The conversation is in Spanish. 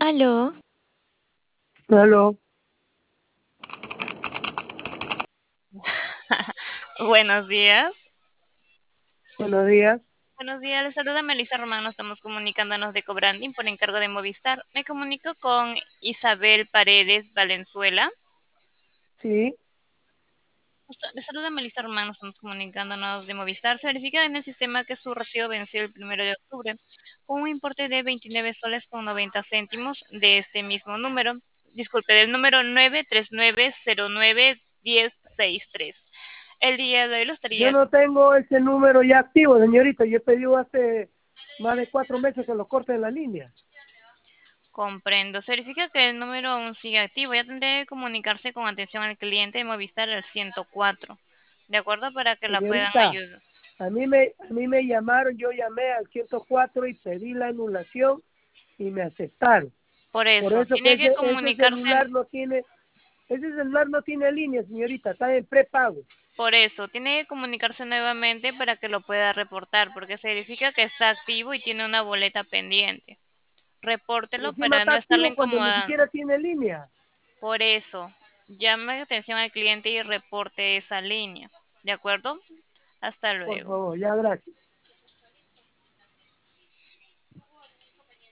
Aló, Aló, Buenos días. buenos días. Buenos días, les saluda Melissa Román. Nos estamos comunicándonos de Cobranding por encargo de Movistar. Me comunico con Isabel Paredes Valenzuela. Sí, Les saluda Melissa Román. Nos estamos comunicándonos de Movistar. Se verifica en el sistema que su recibo venció el 1 de octubre con un importe de 29 soles con 90 céntimos de este mismo número. Disculpe, del número 939091063. El día de hoy lo yo estaría. no tengo ese número ya activo, señorita. Yo he pedido hace más de 4 meses que lo corten la línea. Comprendo. Se verifica que el número aún sigue activo. Ya tendré que comunicarse con atención al cliente de Movistar al 104. ¿De acuerdo? Para que la puedan Señorita, ayudar. a mí me llamaron, yo llamé al 104 y pedí la anulación y me aceptaron. Por Por eso, eso que tiene que ese comunicarse. celular no tiene línea, señorita, está en prepago. Por eso, tiene que comunicarse nuevamente para que lo pueda reportar, porque se verifica que está activo y tiene una boleta pendiente. Y Repórtelo encima para está no estarle activo cuando ni incomodando. siquiera tiene línea. Por eso, llame atención al cliente y reporte esa línea. ¿De acuerdo? Hasta Por luego. favor, ya, gracias.